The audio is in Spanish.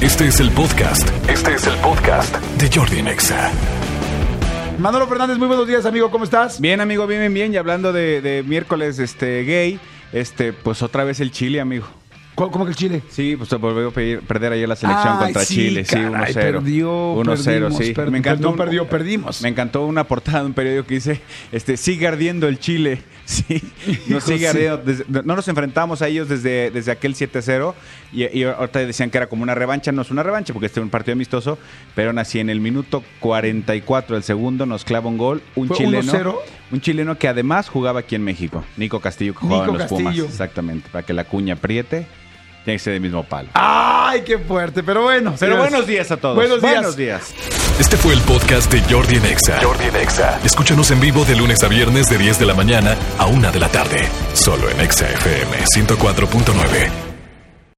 Este es el podcast de Jordi en Exa. Manolo Fernández, muy buenos días, amigo, ¿cómo estás? Bien, amigo, bien. Y hablando de miércoles gay, pues otra vez el Chile, amigo. ¿Cómo que el Chile? Sí, pues volvió a perder ayer la selección contra Chile. Caray, Sí, 1-0. Perdió, 1-0, sí. Me encantó. Perdimos. Me encantó una portada de un periódico que dice, sigue ardiendo el Chile. Sí, nos sigue ardiendo. No nos enfrentamos a ellos desde aquel 7-0 y ahorita decían que era como una revancha. No es una revancha porque este es un partido amistoso, pero aún así en el minuto 44 del segundo nos clava un gol. Un chileno que además jugaba aquí en México. Nico Castillo, que jugaba en los Pumas. Exactamente, para que la cuña apriete. Tiene que ser del mismo palo. ¡Ay, qué fuerte! Pero bueno. Pero buenos días a todos. Buenos días. Este fue el podcast de Jordi en Exa. Escúchanos en vivo de lunes a viernes de 10 de la mañana a 1 de la tarde. Solo en Exa FM 104.9.